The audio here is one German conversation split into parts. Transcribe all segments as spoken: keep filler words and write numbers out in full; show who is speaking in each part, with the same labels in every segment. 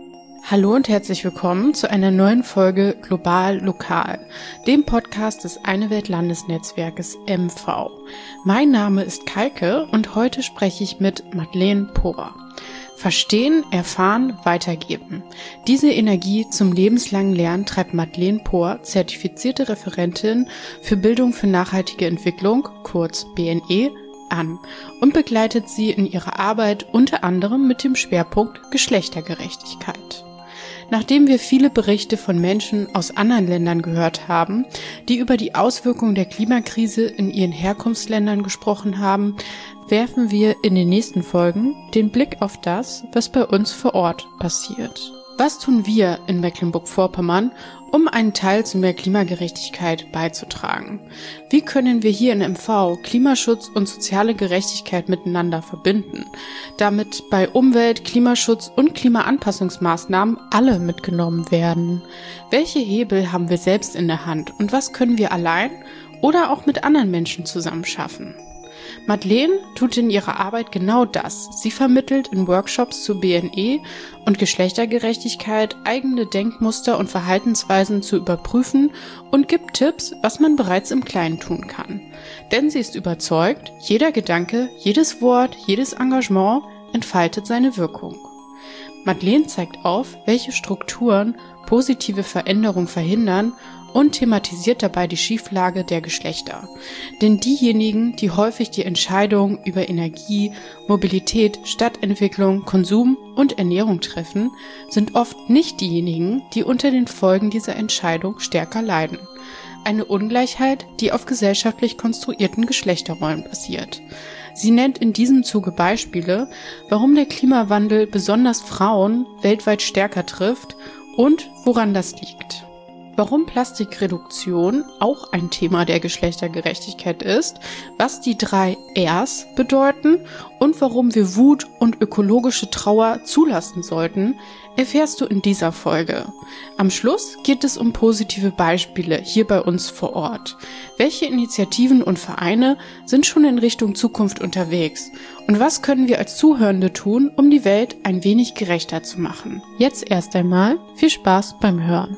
Speaker 1: Hallo und herzlich willkommen zu einer neuen Folge Global Lokal, dem Podcast des Eine Welt Landesnetzwerkes M V. Mein Name ist Kaike und heute spreche ich mit Madeleine Pohr. Verstehen, erfahren, weitergeben. Diese Energie zum lebenslangen Lernen treibt Madeleine Pohr, zertifizierte Referentin für Bildung für nachhaltige Entwicklung, kurz B N E, an und begleitet sie in ihrer Arbeit unter anderem mit dem Schwerpunkt Geschlechtergerechtigkeit. Nachdem wir viele Berichte von Menschen aus anderen Ländern gehört haben, die über die Auswirkungen der Klimakrise in ihren Herkunftsländern gesprochen haben, werfen wir in den nächsten Folgen den Blick auf das, was bei uns vor Ort passiert. Was tun wir in Mecklenburg-Vorpommern, um einen Teil zu mehr Klimagerechtigkeit beizutragen? Wie können wir hier in M V Klimaschutz und soziale Gerechtigkeit miteinander verbinden, damit bei Umwelt-, Klimaschutz und Klimaanpassungsmaßnahmen alle mitgenommen werden? Welche Hebel haben wir selbst in der Hand und was können wir allein oder auch mit anderen Menschen zusammen schaffen? Madeleine tut in ihrer Arbeit genau das. Sie vermittelt in Workshops zu B N E und Geschlechtergerechtigkeit eigene Denkmuster und Verhaltensweisen zu überprüfen und gibt Tipps, was man bereits im Kleinen tun kann. Denn sie ist überzeugt, jeder Gedanke, jedes Wort, jedes Engagement entfaltet seine Wirkung. Madeleine zeigt auf, welche Strukturen positive Veränderung verhindern und thematisiert dabei die Schieflage der Geschlechter. Denn diejenigen, die häufig die Entscheidungen über Energie, Mobilität, Stadtentwicklung, Konsum und Ernährung treffen, sind oft nicht diejenigen, die unter den Folgen dieser Entscheidung stärker leiden. Eine Ungleichheit, die auf gesellschaftlich konstruierten Geschlechterrollen basiert. Sie nennt in diesem Zuge Beispiele, warum der Klimawandel besonders Frauen weltweit stärker trifft und woran das liegt. Warum Plastikreduktion auch ein Thema der Geschlechtergerechtigkeit ist, was die drei Rs bedeuten und warum wir Wut und ökologische Trauer zulassen sollten, erfährst du in dieser Folge. Am Schluss geht es um positive Beispiele hier bei uns vor Ort. Welche Initiativen und Vereine sind schon in Richtung Zukunft unterwegs? Und was können wir als Zuhörende tun, um die Welt ein wenig gerechter zu machen? Jetzt erst einmal viel Spaß beim Hören.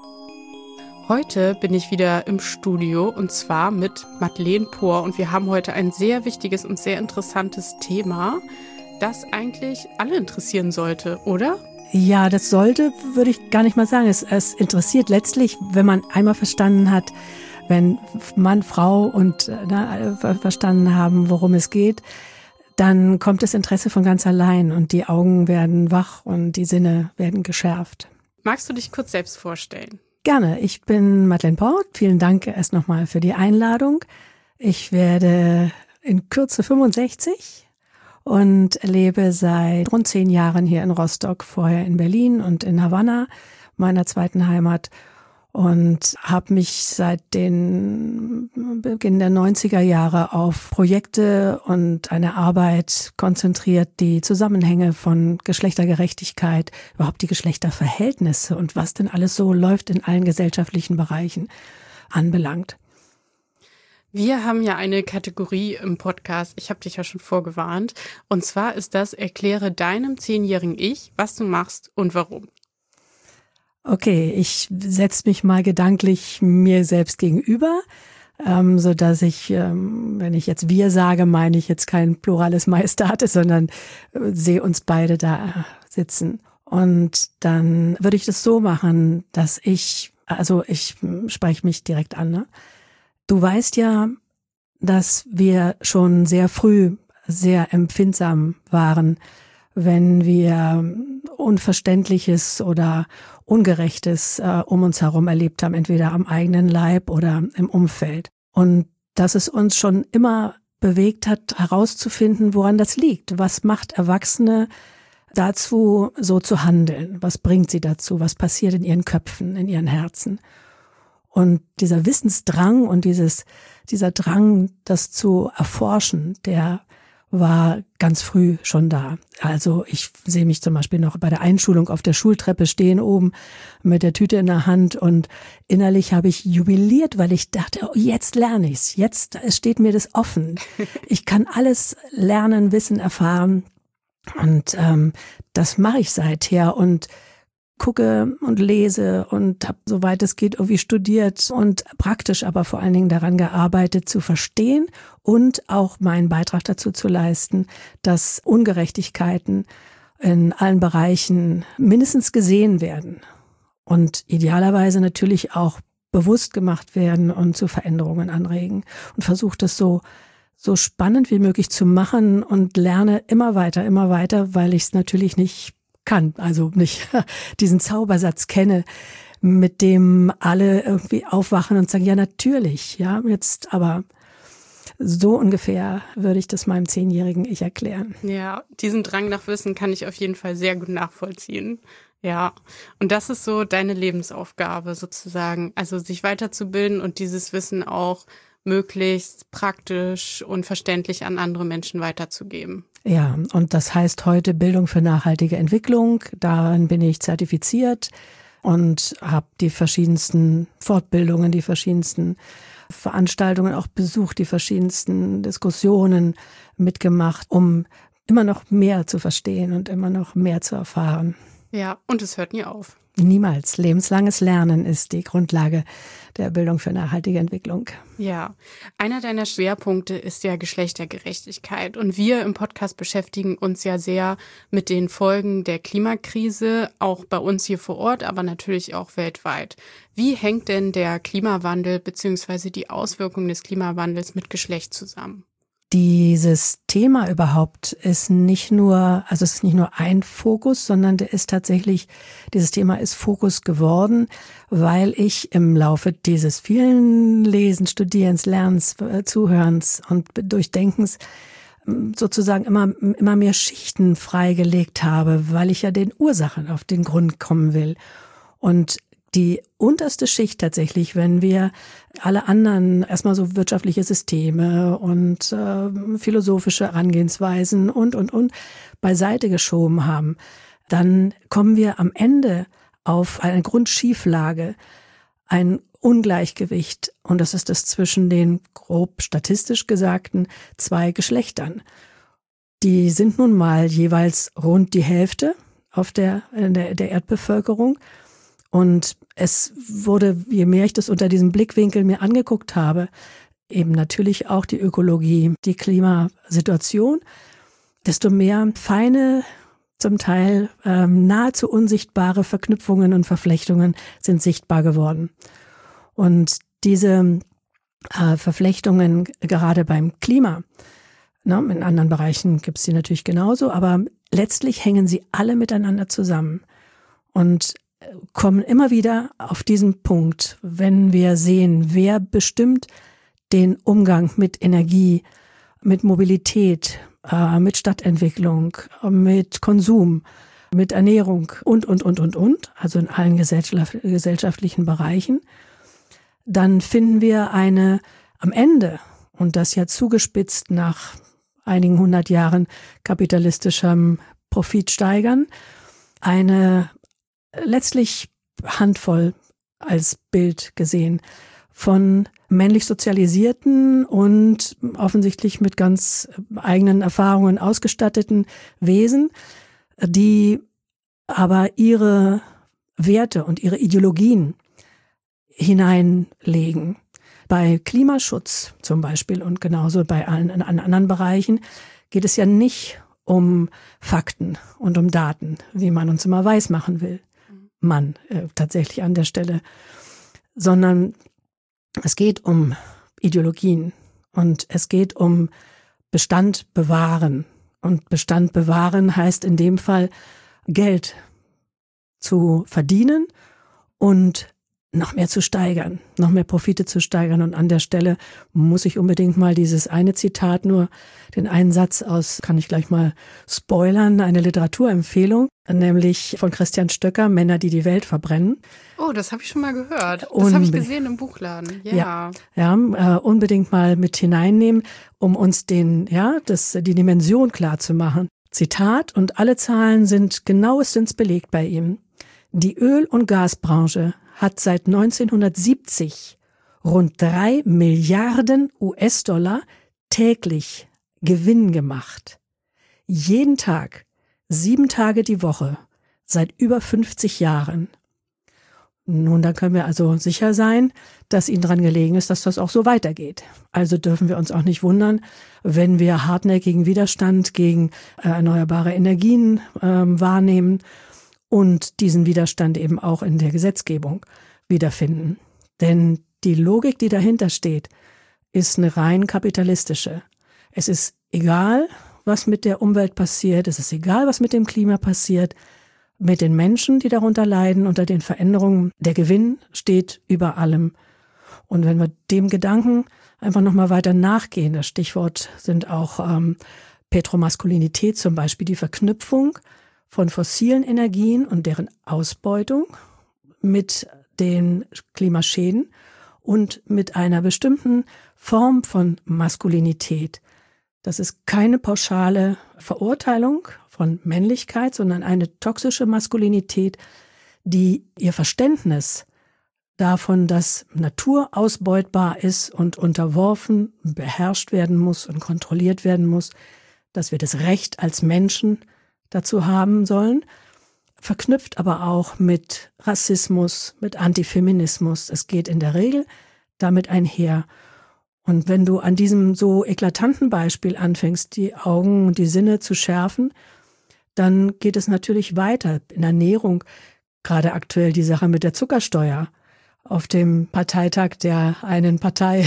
Speaker 1: Heute bin ich wieder im Studio und zwar mit Madeleine Pohr und wir haben heute ein sehr wichtiges und sehr interessantes Thema, das eigentlich alle interessieren sollte, oder?
Speaker 2: Ja, das sollte, würde ich gar nicht mal sagen. Es, es interessiert letztlich, wenn man einmal verstanden hat, wenn Mann, Frau und na, verstanden haben, worum es geht, dann kommt das Interesse von ganz allein und die Augen werden wach und die Sinne werden geschärft.
Speaker 1: Magst du dich kurz selbst vorstellen?
Speaker 2: Gerne. Ich bin Madeleine Pohr. Vielen Dank erst nochmal für die Einladung. Ich werde in Kürze fünfundsechzig und lebe seit rund zehn Jahren hier in Rostock, vorher in Berlin und in Havanna, meiner zweiten Heimat. Und habe mich seit den Beginn der neunziger Jahre auf Projekte und eine Arbeit konzentriert, die Zusammenhänge von Geschlechtergerechtigkeit, überhaupt die Geschlechterverhältnisse und was denn alles so läuft in allen gesellschaftlichen Bereichen anbelangt.
Speaker 1: Wir haben ja eine Kategorie im Podcast, ich habe dich ja schon vorgewarnt, und zwar ist das: Erkläre deinem zehnjährigen Ich, was du machst und warum.
Speaker 2: Okay, ich setze mich mal gedanklich mir selbst gegenüber, ähm, so dass ich, ähm, wenn ich jetzt wir sage, meine ich jetzt kein plurales Majestatis, sondern äh, sehe uns beide da sitzen. Und dann würde ich das so machen, dass ich, also ich spreche mich direkt an, ne? Du weißt ja, dass wir schon sehr früh sehr empfindsam waren, wenn wir Unverständliches oder Ungerechtes äh, um uns herum erlebt haben, entweder am eigenen Leib oder im Umfeld. Und dass es uns schon immer bewegt hat, herauszufinden, woran das liegt. Was macht Erwachsene dazu, so zu handeln? Was bringt sie dazu? Was passiert in ihren Köpfen, in ihren Herzen? Und dieser Wissensdrang und dieses, dieser Drang, das zu erforschen, der war ganz früh schon da. Also ich sehe mich zum Beispiel noch bei der Einschulung auf der Schultreppe stehen oben mit der Tüte in der Hand und innerlich habe ich jubiliert, weil ich dachte, oh, jetzt lerne ich's, jetzt steht mir das offen. Ich kann alles lernen, wissen, erfahren und ähm, das mache ich seither und gucke und lese und habe, soweit es geht, irgendwie studiert und praktisch aber vor allen Dingen daran gearbeitet, zu verstehen und auch meinen Beitrag dazu zu leisten, dass Ungerechtigkeiten in allen Bereichen mindestens gesehen werden und idealerweise natürlich auch bewusst gemacht werden und zu Veränderungen anregen. Und versuche das so so spannend wie möglich zu machen und lerne immer weiter, immer weiter, weil ich es natürlich nicht kann, also nicht diesen Zaubersatz kenne, mit dem alle irgendwie aufwachen und sagen, ja natürlich, ja, jetzt aber so ungefähr würde ich das meinem zehnjährigen Ich erklären.
Speaker 1: Ja, diesen Drang nach Wissen kann ich auf jeden Fall sehr gut nachvollziehen. Ja, und das ist so deine Lebensaufgabe sozusagen, also sich weiterzubilden und dieses Wissen auch möglichst praktisch und verständlich an andere Menschen weiterzugeben.
Speaker 2: Ja, und das heißt heute Bildung für nachhaltige Entwicklung. Darin bin ich zertifiziert und habe die verschiedensten Fortbildungen, die verschiedensten Veranstaltungen auch besucht, die verschiedensten Diskussionen mitgemacht, um immer noch mehr zu verstehen und immer noch mehr zu erfahren.
Speaker 1: Ja, und es hört nie auf.
Speaker 2: Niemals. Lebenslanges Lernen ist die Grundlage der Bildung für nachhaltige Entwicklung.
Speaker 1: Ja, einer deiner Schwerpunkte ist ja Geschlechtergerechtigkeit. Und wir im Podcast beschäftigen uns ja sehr mit den Folgen der Klimakrise, auch bei uns hier vor Ort, aber natürlich auch weltweit. Wie hängt denn der Klimawandel bzw. die Auswirkungen des Klimawandels mit Geschlecht zusammen?
Speaker 2: Dieses Thema überhaupt ist nicht nur, also es ist nicht nur ein Fokus, sondern der ist tatsächlich, dieses Thema ist Fokus geworden, weil ich im Laufe dieses vielen Lesens, Studierens, Lernens, Zuhörens und Durchdenkens sozusagen immer, immer mehr Schichten freigelegt habe, weil ich ja den Ursachen auf den Grund kommen will. Und die unterste Schicht tatsächlich, wenn wir alle anderen erstmal so wirtschaftliche Systeme und äh, philosophische Herangehensweisen und, und, und beiseite geschoben haben, dann kommen wir am Ende auf eine Grundschieflage, ein Ungleichgewicht. Und das ist das zwischen den grob statistisch gesagten zwei Geschlechtern. Die sind nun mal jeweils rund die Hälfte auf der, der, der Erdbevölkerung. Und es wurde, je mehr ich das unter diesem Blickwinkel mir angeguckt habe, eben natürlich auch die Ökologie, die Klimasituation, desto mehr feine, zum Teil ähm, nahezu unsichtbare Verknüpfungen und Verflechtungen sind sichtbar geworden. Und diese äh, Verflechtungen gerade beim Klima, na, in anderen Bereichen gibt es sie natürlich genauso, aber letztlich hängen sie alle miteinander zusammen und kommen immer wieder auf diesen Punkt, wenn wir sehen, wer bestimmt den Umgang mit Energie, mit Mobilität, äh, mit Stadtentwicklung, mit Konsum, mit Ernährung und, und, und, und, und, also in allen gesellschaft, gesellschaftlichen Bereichen, dann finden wir eine am Ende, und das ja zugespitzt nach einigen hundert Jahren kapitalistischem Profitsteigern, eine letztlich Handvoll als Bild gesehen von männlich sozialisierten und offensichtlich mit ganz eigenen Erfahrungen ausgestatteten Wesen, die aber ihre Werte und ihre Ideologien hineinlegen. Bei Klimaschutz zum Beispiel und genauso bei allen in anderen Bereichen geht es ja nicht um Fakten und um Daten, wie man uns immer weismachen will. Mann äh, tatsächlich an der Stelle, sondern es geht um Ideologien und es geht um Bestand bewahren. Und Bestand bewahren heißt in dem Fall Geld zu verdienen und noch mehr zu steigern, noch mehr Profite zu steigern. Und an der Stelle muss ich unbedingt mal dieses eine Zitat, nur den einen Satz aus, kann ich gleich mal spoilern, eine Literaturempfehlung, nämlich von Christian Stöcker, Männer, die die Welt verbrennen.
Speaker 1: Oh, das habe ich schon mal gehört. Das Unbe- habe ich gesehen im Buchladen. Ja,
Speaker 2: ja, ja äh, unbedingt mal mit hineinnehmen, um uns den, ja, das, die Dimension klar zu machen. Zitat, und alle Zahlen sind genauestens belegt bei ihm. Die Öl- und Gasbranche hat seit neunzehnhundertsiebzig rund drei Milliarden U S-Dollar täglich Gewinn gemacht. Jeden Tag, sieben Tage die Woche, seit über fünfzig Jahren. Nun, da können wir also sicher sein, dass Ihnen daran gelegen ist, dass das auch so weitergeht. Also dürfen wir uns auch nicht wundern, wenn wir hartnäckigen Widerstand gegen äh, erneuerbare Energien äh, wahrnehmen und diesen Widerstand eben auch in der Gesetzgebung wiederfinden. Denn die Logik, die dahinter steht, ist eine rein kapitalistische. Es ist egal, was mit der Umwelt passiert, es ist egal, was mit dem Klima passiert, mit den Menschen, die darunter leiden, unter den Veränderungen. Der Gewinn steht über allem. Und wenn wir dem Gedanken einfach nochmal weiter nachgehen, das Stichwort sind auch ähm, Petromaskulinität zum Beispiel, die Verknüpfung von fossilen Energien und deren Ausbeutung mit den Klimaschäden und mit einer bestimmten Form von Maskulinität. Das ist keine pauschale Verurteilung von Männlichkeit, sondern eine toxische Maskulinität, die ihr Verständnis davon, dass Natur ausbeutbar ist und unterworfen, beherrscht werden muss und kontrolliert werden muss, dass wir das Recht als Menschen dazu haben sollen, verknüpft aber auch mit Rassismus, mit Antifeminismus. Es geht in der Regel damit einher. Und wenn du an diesem so eklatanten Beispiel anfängst, die Augen und die Sinne zu schärfen, dann geht es natürlich weiter in Ernährung. Gerade aktuell die Sache mit der Zuckersteuer auf dem Parteitag der einen Partei.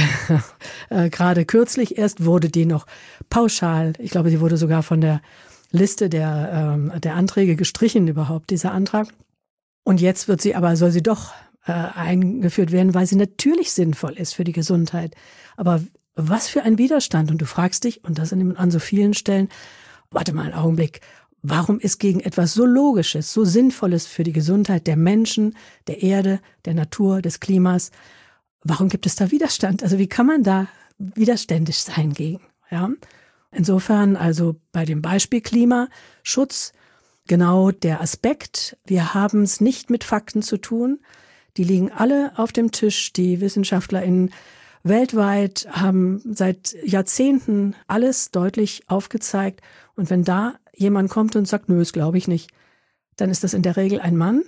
Speaker 2: äh, gerade kürzlich erst wurde die noch pauschal, ich glaube, sie wurde sogar von der Liste der, ähm, der Anträge gestrichen überhaupt, dieser Antrag. Und jetzt wird sie aber, soll sie doch äh, eingeführt werden, weil sie natürlich sinnvoll ist für die Gesundheit. Aber was für ein Widerstand. Und du fragst dich, und das an so vielen Stellen, warte mal einen Augenblick, warum ist gegen etwas so Logisches, so Sinnvolles für die Gesundheit der Menschen, der Erde, der Natur, des Klimas, warum gibt es da Widerstand? Also wie kann man da widerständig sein gegen? Ja? Insofern also bei dem Beispiel Klimaschutz genau der Aspekt, wir haben es nicht mit Fakten zu tun, die liegen alle auf dem Tisch, die WissenschaftlerInnen weltweit haben seit Jahrzehnten alles deutlich aufgezeigt. Und wenn da jemand kommt und sagt, nö, das glaube ich nicht, dann ist das in der Regel ein Mann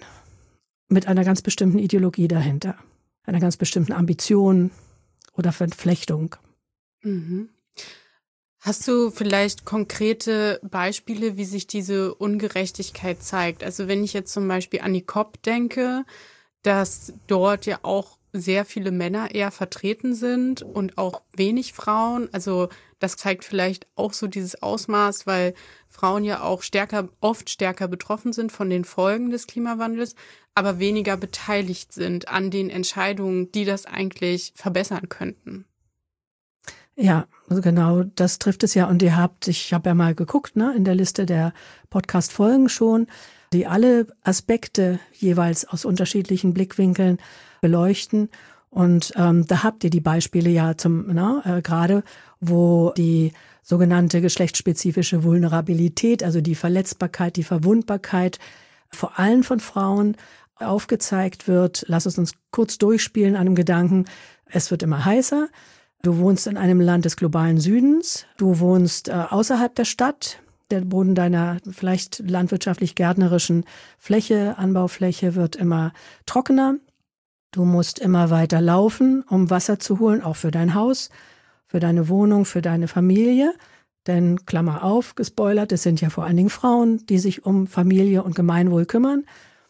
Speaker 2: mit einer ganz bestimmten Ideologie dahinter, einer ganz bestimmten Ambition oder Verflechtung.
Speaker 1: Mhm. Hast du vielleicht konkrete Beispiele, wie sich diese Ungerechtigkeit zeigt? Also wenn ich jetzt zum Beispiel an die C O P denke, dass dort ja auch sehr viele Männer eher vertreten sind und auch wenig Frauen. Also das zeigt vielleicht auch so dieses Ausmaß, weil Frauen ja auch stärker, oft stärker betroffen sind von den Folgen des Klimawandels, aber weniger beteiligt sind an den Entscheidungen, die das eigentlich verbessern könnten.
Speaker 2: Ja, also genau, das trifft es ja. Und ihr habt, ich habe ja mal geguckt, ne, in der Liste der Podcast-Folgen schon, die alle Aspekte jeweils aus unterschiedlichen Blickwinkeln beleuchten. Und ähm, da habt ihr die Beispiele ja zum, na, äh, gerade, wo die sogenannte geschlechtsspezifische Vulnerabilität, also die Verletzbarkeit, die Verwundbarkeit, vor allem von Frauen aufgezeigt wird. Lass es uns kurz durchspielen an einem Gedanken. Es wird immer heißer. Du wohnst in einem Land des globalen Südens. Du wohnst äh, außerhalb der Stadt. Der Boden deiner vielleicht landwirtschaftlich-gärtnerischen Fläche, Anbaufläche wird immer trockener. Du musst immer weiter laufen, um Wasser zu holen, auch für dein Haus, für deine Wohnung, für deine Familie. Denn, Klammer auf, gespoilert, es sind ja vor allen Dingen Frauen, die sich um Familie und Gemeinwohl kümmern.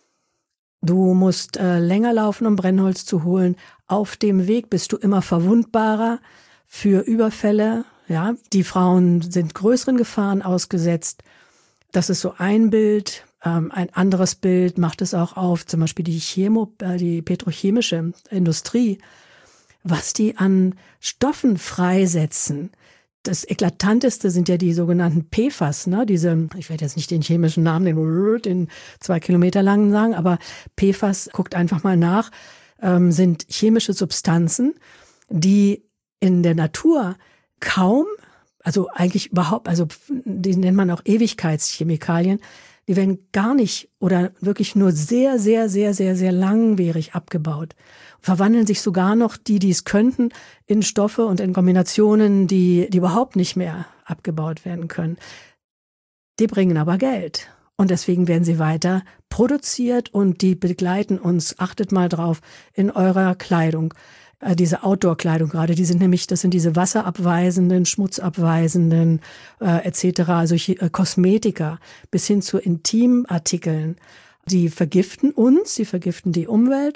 Speaker 2: Du musst äh, länger laufen, um Brennholz zu holen. Auf dem Weg bist du immer verwundbarer für Überfälle. Ja, die Frauen sind größeren Gefahren ausgesetzt. Das ist so ein Bild. Ähm, ein anderes Bild macht es auch auf, zum Beispiel die Chemo, äh, die petrochemische Industrie, was die an Stoffen freisetzen. Das Eklatanteste sind ja die sogenannten P F A S, ne? Diese, ich werde jetzt nicht den chemischen Namen, den, den zwei Kilometer langen sagen, aber P F A S, guckt einfach mal nach, ähm, sind chemische Substanzen, die in der Natur kaum, also eigentlich überhaupt, also die nennt man auch Ewigkeitschemikalien, die werden gar nicht oder wirklich nur sehr, sehr, sehr, sehr, sehr langwierig abgebaut. Verwandeln sich sogar noch die, die es könnten, in Stoffe und in Kombinationen, die, die überhaupt nicht mehr abgebaut werden können. Die bringen aber Geld. Und deswegen werden sie weiter produziert und die begleiten uns, achtet mal drauf, in eurer Kleidung. Äh, diese Outdoor-Kleidung gerade, die sind nämlich, das sind diese wasserabweisenden, schmutzabweisenden äh, et cetera, also äh, Kosmetika bis hin zu Intimartikeln. Die vergiften uns, die vergiften die Umwelt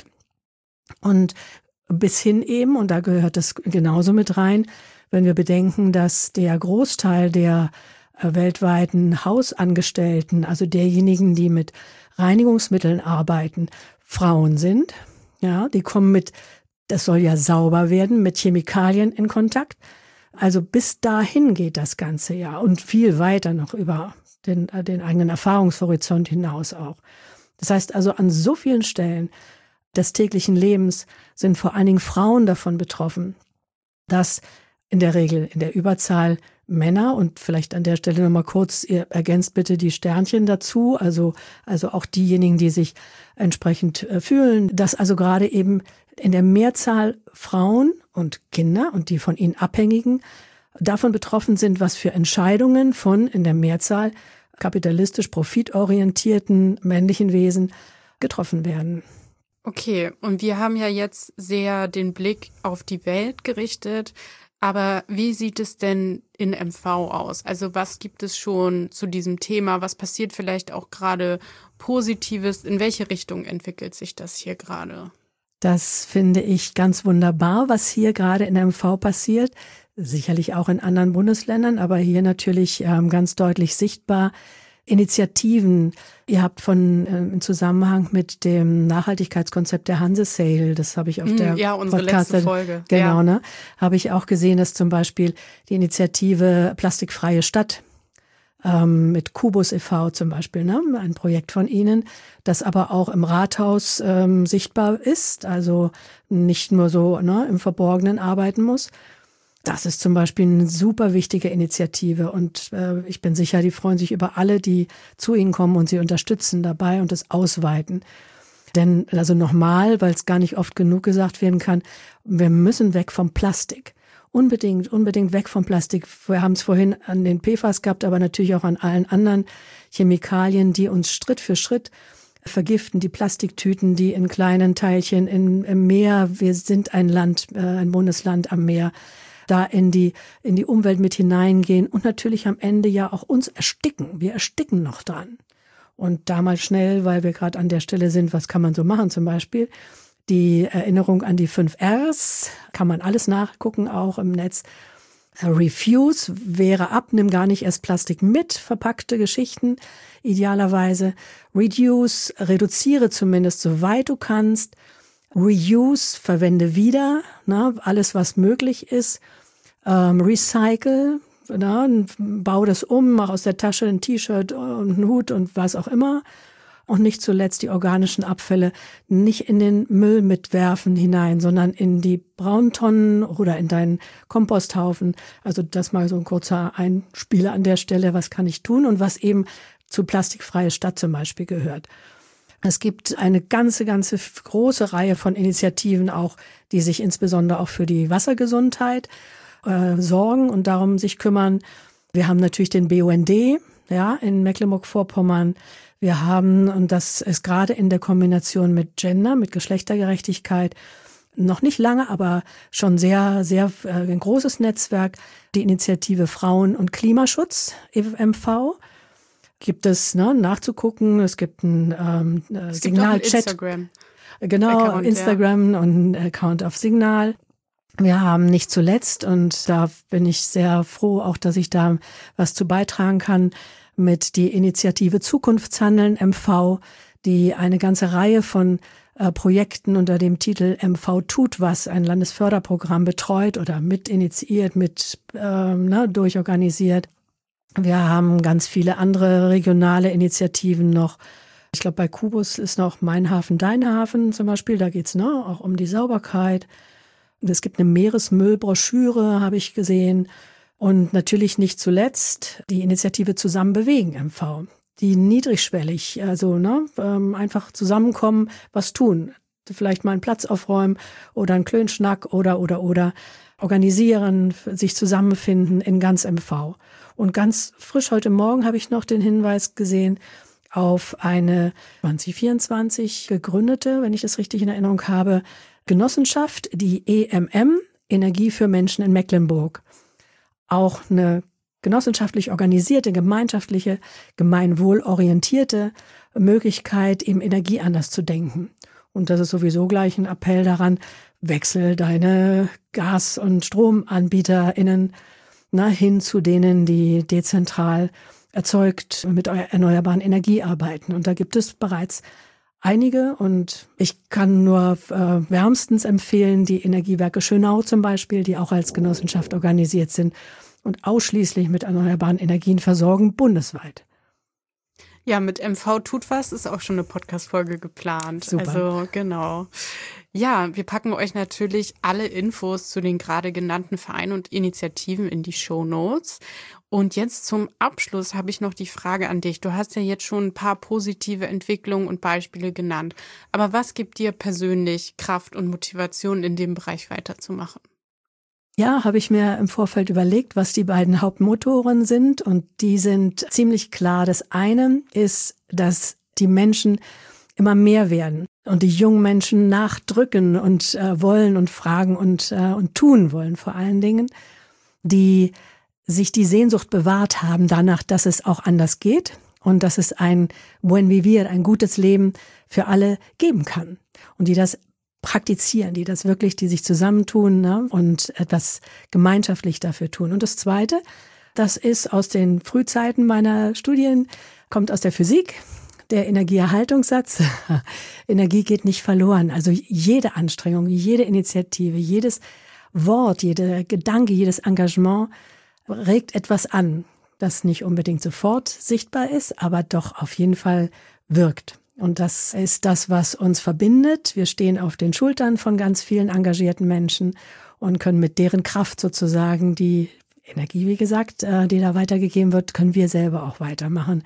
Speaker 2: und bis hin eben, und da gehört das genauso mit rein, wenn wir bedenken, dass der Großteil der äh, weltweiten Hausangestellten, also derjenigen, die mit Reinigungsmitteln arbeiten, Frauen sind. Ja, die kommen mit, das soll ja sauber werden, mit Chemikalien in Kontakt. Also bis dahin geht das Ganze ja und viel weiter noch über den, äh, den eigenen Erfahrungshorizont hinaus auch. Das heißt also, an so vielen Stellen des täglichen Lebens sind vor allen Dingen Frauen davon betroffen, dass in der Regel in der Überzahl Männer, und vielleicht an der Stelle nochmal kurz, ihr ergänzt bitte die Sternchen dazu, also, also auch diejenigen, die sich entsprechend äh, fühlen, dass also gerade eben in der Mehrzahl Frauen und Kinder und die von ihnen Abhängigen davon betroffen sind, was für Entscheidungen von in der Mehrzahl kapitalistisch profitorientierten männlichen Wesen getroffen werden.
Speaker 1: Okay, und wir haben ja jetzt sehr den Blick auf die Welt gerichtet, aber wie sieht es denn in M V aus? Also was gibt es schon zu diesem Thema? Was passiert vielleicht auch gerade Positives? In welche Richtung entwickelt sich das hier gerade?
Speaker 2: Das finde ich ganz wunderbar, was hier gerade in M V passiert. Sicherlich auch in anderen Bundesländern, aber hier natürlich ähm, ganz deutlich sichtbar. Initiativen. Ihr habt von äh, im Zusammenhang mit dem Nachhaltigkeitskonzept der Hanse-Sale, das habe ich auf der
Speaker 1: ja, unsere
Speaker 2: Podcast,
Speaker 1: letzte Folge.
Speaker 2: Genau,
Speaker 1: ja.
Speaker 2: ne, habe ich auch gesehen, dass zum Beispiel die Initiative Plastikfreie Stadt ähm, mit Kubus e V zum Beispiel, ne, ein Projekt von Ihnen, das aber auch im Rathaus ähm, sichtbar ist, also nicht nur so, ne, im Verborgenen arbeiten muss. Das ist zum Beispiel eine super wichtige Initiative und äh, ich bin sicher, die freuen sich über alle, die zu ihnen kommen und sie unterstützen dabei und es ausweiten. Denn, also nochmal, weil es gar nicht oft genug gesagt werden kann, wir müssen weg vom Plastik. Unbedingt, unbedingt weg vom Plastik. Wir haben es vorhin an den P F A S gehabt, aber natürlich auch an allen anderen Chemikalien, die uns Schritt für Schritt vergiften, die Plastiktüten, die in kleinen Teilchen in, im Meer, wir sind ein Land, äh, ein Bundesland am Meer, da in die, in die Umwelt mit hineingehen und natürlich am Ende ja auch uns ersticken. Wir ersticken noch dran. Und da mal schnell, weil wir gerade an der Stelle sind, was kann man so machen zum Beispiel? Die Erinnerung an die fünf R's, kann man alles nachgucken, auch im Netz. Refuse wäre ab, nimm gar nicht erst Plastik mit, verpackte Geschichten idealerweise. Reduce, reduziere zumindest, soweit du kannst. Reuse, verwende wieder, na, alles was möglich ist. Ähm, recycle, na, bau das um, mach aus der Tasche ein T-Shirt und einen Hut und was auch immer. Und nicht zuletzt die organischen Abfälle nicht in den Müll mitwerfen hinein, sondern in die Brauntonnen oder in deinen Komposthaufen. Also das mal so ein kurzer Einspieler an der Stelle, was kann ich tun und was eben zu Plastikfreie Stadt zum Beispiel gehört. Es gibt eine ganze, ganze große Reihe von Initiativen auch, die sich insbesondere auch für die Wassergesundheit äh, sorgen und darum sich kümmern. Wir haben natürlich den B U N D, ja, in Mecklenburg-Vorpommern. Wir haben, und das ist gerade in der Kombination mit Gender, mit Geschlechtergerechtigkeit, noch nicht lange, aber schon sehr, sehr äh, ein großes Netzwerk, die Initiative Frauen und Klimaschutz, M V. Gibt es, ne, nachzugucken. Es gibt ein ähm,
Speaker 1: es
Speaker 2: Signal-Chat.
Speaker 1: Gibt Instagram.
Speaker 2: Genau,
Speaker 1: Account,
Speaker 2: Instagram
Speaker 1: ja.
Speaker 2: Und Account auf Signal. Wir haben nicht zuletzt, und da bin ich sehr froh, auch dass ich da was zu beitragen kann, mit die Initiative Zukunftshandeln M V, die eine ganze Reihe von äh, Projekten unter dem Titel M V tut was, ein Landesförderprogramm betreut oder mit initiiert, mit ähm, ne, durchorganisiert. Wir haben ganz viele andere regionale Initiativen noch. Ich glaube, bei Kubus ist noch Mein Hafen, Dein Hafen zum Beispiel. Da geht's ne, auch um die Sauberkeit. Es gibt eine Meeresmüllbroschüre, habe ich gesehen. Und natürlich nicht zuletzt die Initiative Zusammen bewegen M V, die niedrigschwellig, also ne, einfach zusammenkommen, was tun. Vielleicht mal einen Platz aufräumen oder einen Klönschnack oder, oder, oder organisieren, sich zusammenfinden in ganz M V. Und ganz frisch heute Morgen habe ich noch den Hinweis gesehen, auf eine zwanzig vierundzwanzig gegründete, wenn ich das richtig in Erinnerung habe, Genossenschaft, die E M M, Energie für Menschen in Mecklenburg. Auch eine genossenschaftlich organisierte, gemeinschaftliche, gemeinwohlorientierte Möglichkeit, eben Energie anders zu denken. Und das ist sowieso gleich ein Appell daran, wechsel deine Gas- und StromanbieterInnen na, hin zu denen, die dezentral erzeugt mit erneuerbaren Energie arbeiten. Und da gibt es bereits einige und ich kann nur äh, wärmstens empfehlen, die Energiewerke Schönau zum Beispiel, die auch als Genossenschaft organisiert sind und ausschließlich mit erneuerbaren Energien versorgen, bundesweit.
Speaker 1: Ja, mit M V tut was ist auch schon eine Podcast-Folge geplant.
Speaker 2: Super.
Speaker 1: Also genau. Ja, wir packen euch natürlich alle Infos zu den gerade genannten Vereinen und Initiativen in die Shownotes. Und jetzt zum Abschluss habe ich noch die Frage an dich. Du hast ja jetzt schon ein paar positive Entwicklungen und Beispiele genannt. Aber was gibt dir persönlich Kraft und Motivation, in dem Bereich weiterzumachen?
Speaker 2: Ja, habe ich mir im Vorfeld überlegt, was die beiden Hauptmotoren sind. Und die sind ziemlich klar. Das eine ist, dass die Menschen immer mehr werden und die jungen Menschen nachdrücken und äh, wollen und fragen und, äh, und tun wollen vor allen Dingen, die sich die Sehnsucht bewahrt haben danach, dass es auch anders geht und dass es ein Buen Vivir, ein gutes Leben für alle geben kann. Und die das praktizieren, die das wirklich, die sich zusammentun, ne, und etwas gemeinschaftlich dafür tun. Und das Zweite, das ist aus den Frühzeiten meiner Studien, kommt aus der Physik, der Energieerhaltungssatz. Energie geht nicht verloren. Also jede Anstrengung, jede Initiative, jedes Wort, jeder Gedanke, jedes Engagement regt etwas an, das nicht unbedingt sofort sichtbar ist, aber doch auf jeden Fall wirkt. Und das ist das, was uns verbindet. Wir stehen auf den Schultern von ganz vielen engagierten Menschen und können mit deren Kraft sozusagen die Energie, wie gesagt, die da weitergegeben wird, können wir selber auch weitermachen.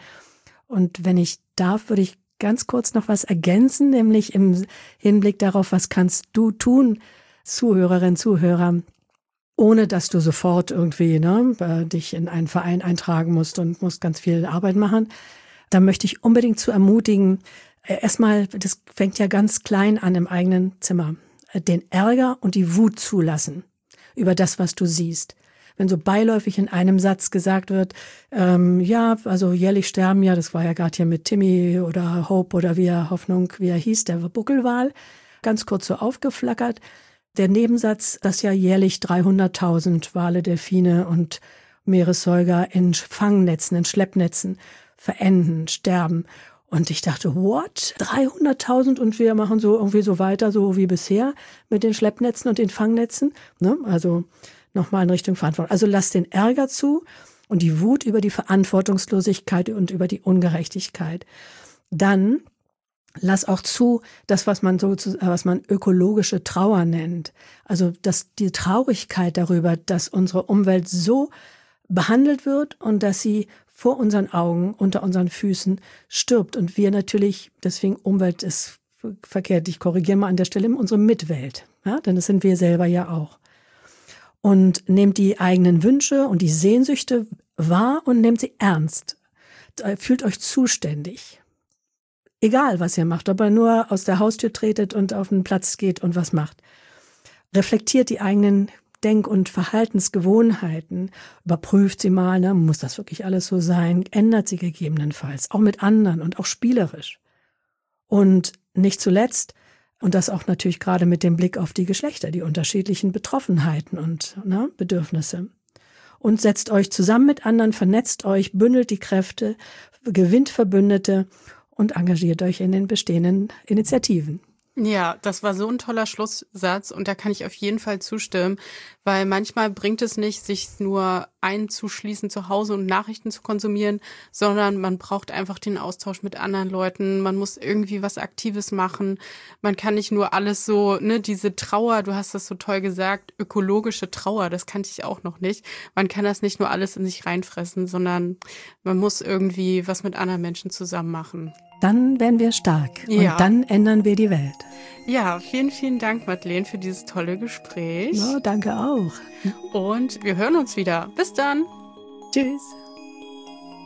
Speaker 2: Und wenn ich darf, würde ich ganz kurz noch was ergänzen, nämlich im Hinblick darauf, was kannst du tun, Zuhörerinnen, Zuhörer, ohne dass du sofort irgendwie ne, dich in einen Verein eintragen musst und musst ganz viel Arbeit machen. Da möchte ich unbedingt zu ermutigen, erstmal, das fängt ja ganz klein an im eigenen Zimmer, den Ärger und die Wut zulassen über das, was du siehst. Wenn so beiläufig in einem Satz gesagt wird, ähm, ja, also jährlich sterben ja, das war ja gerade hier mit Timmy oder Hope oder wie er, Hoffnung, wie er hieß, der Buckelwal, ganz kurz so aufgeflackert. Der Nebensatz, dass ja jährlich dreihunderttausend Wale, Delfine und Meeressäuger in Fangnetzen, in Schleppnetzen verenden, sterben. Und ich dachte, what? dreihunderttausend und wir machen so irgendwie so weiter, so wie bisher mit den Schleppnetzen und den Fangnetzen. Ne? Also nochmal in Richtung Verantwortung. Also lass den Ärger zu und die Wut über die Verantwortungslosigkeit und über die Ungerechtigkeit. Dann lass auch zu, das, was man so, was man ökologische Trauer nennt. Also, dass die Traurigkeit darüber, dass unsere Umwelt so behandelt wird und dass sie vor unseren Augen, unter unseren Füßen stirbt. Und wir natürlich, deswegen Umwelt ist verkehrt, ich korrigiere mal an der Stelle, unsere Mitwelt. Ja, denn das sind wir selber ja auch. Und nehmt die eigenen Wünsche und die Sehnsüchte wahr und nehmt sie ernst. Fühlt euch zuständig. Egal, was ihr macht, ob ihr nur aus der Haustür tretet und auf den Platz geht und was macht. Reflektiert die eigenen Denk- und Verhaltensgewohnheiten, überprüft sie mal, ne, muss das wirklich alles so sein, ändert sie gegebenenfalls, auch mit anderen und auch spielerisch. Und nicht zuletzt, und das auch natürlich gerade mit dem Blick auf die Geschlechter, die unterschiedlichen Betroffenheiten und ne, Bedürfnisse. Und setzt euch zusammen mit anderen, vernetzt euch, bündelt die Kräfte, gewinnt Verbündete und engagiert euch in den bestehenden Initiativen.
Speaker 1: Ja, das war so ein toller Schlusssatz und da kann ich auf jeden Fall zustimmen, weil manchmal bringt es nicht, sich nur einzuschließen zu Hause und Nachrichten zu konsumieren, sondern man braucht einfach den Austausch mit anderen Leuten, man muss irgendwie was Aktives machen, man kann nicht nur alles so, ne, diese Trauer, du hast das so toll gesagt, ökologische Trauer, das kannte ich auch noch nicht, man kann das nicht nur alles in sich reinfressen, sondern man muss irgendwie was mit anderen Menschen zusammen machen.
Speaker 2: Dann werden wir stark
Speaker 1: ja.
Speaker 2: Und dann ändern wir die Welt.
Speaker 1: Ja, vielen, vielen Dank, Madeleine, für dieses tolle Gespräch.
Speaker 2: Ja, danke auch.
Speaker 1: Und wir hören uns wieder. Bis dann.
Speaker 2: Tschüss.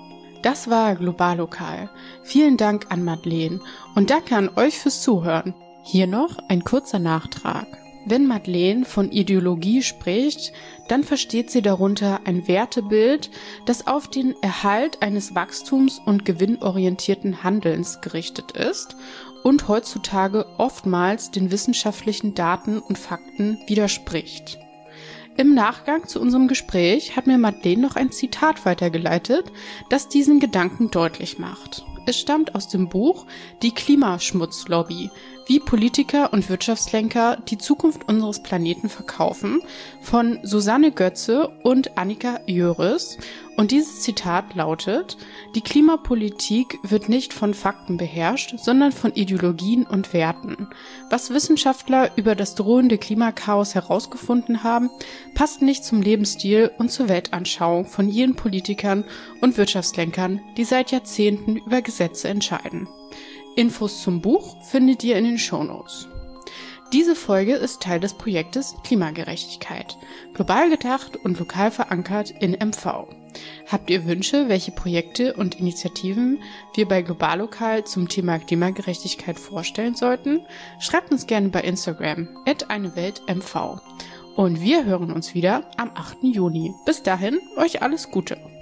Speaker 1: Das war Global Lokal. Vielen Dank an Madeleine und danke an euch fürs Zuhören. Hier noch ein kurzer Nachtrag. Wenn Madeleine von Ideologie spricht, dann versteht sie darunter ein Wertebild, das auf den Erhalt eines wachstums- und gewinnorientierten Handelns gerichtet ist und heutzutage oftmals den wissenschaftlichen Daten und Fakten widerspricht. Im Nachgang zu unserem Gespräch hat mir Madeleine noch ein Zitat weitergeleitet, das diesen Gedanken deutlich macht. Es stammt aus dem Buch Die Klimaschmutzlobby, wie Politiker und Wirtschaftslenker die Zukunft unseres Planeten verkaufen, von Susanne Götze und Annika Jöris. Und dieses Zitat lautet: Die Klimapolitik wird nicht von Fakten beherrscht, sondern von Ideologien und Werten. Was Wissenschaftler über das drohende Klimakaos herausgefunden haben, passt nicht zum Lebensstil und zur Weltanschauung von jenen Politikern und Wirtschaftslenkern, die seit Jahrzehnten über Gesetze entscheiden. Infos zum Buch findet ihr in den Shownotes. Diese Folge ist Teil des Projektes Klimagerechtigkeit, global gedacht und lokal verankert in M V. Habt ihr Wünsche, welche Projekte und Initiativen wir bei Global Lokal zum Thema Klimagerechtigkeit vorstellen sollten? Schreibt uns gerne bei Instagram at eine Welt M V. Und wir hören uns wieder am achten Juni. Bis dahin, euch alles Gute.